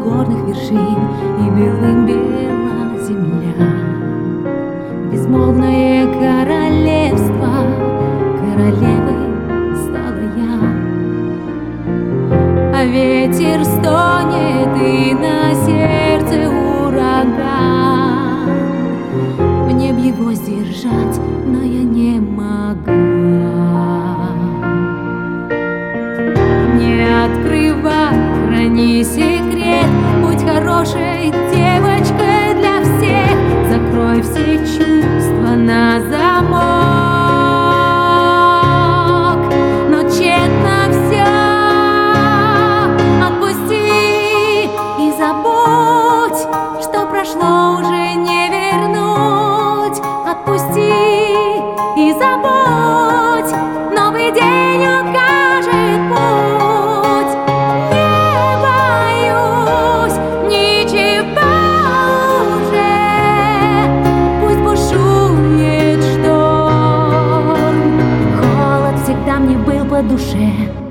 горных вершин, и белым бела земля. Безмолвное королевство, королевой стала я. А ветер стонет, и на сердце ураган. Мне б его сдержать, но я не могла. Не открывай, храни секрет, будь хорошей девочкой для всех. Закрой все чувства на замок, но тщетно все. Отпусти и забудь, что прошло, уже не вернуть. Отпусти и забудь, новый день укажет путь. Не боюсь ничего уже, пусть бушует шторм. Холод всегда мне был по душе.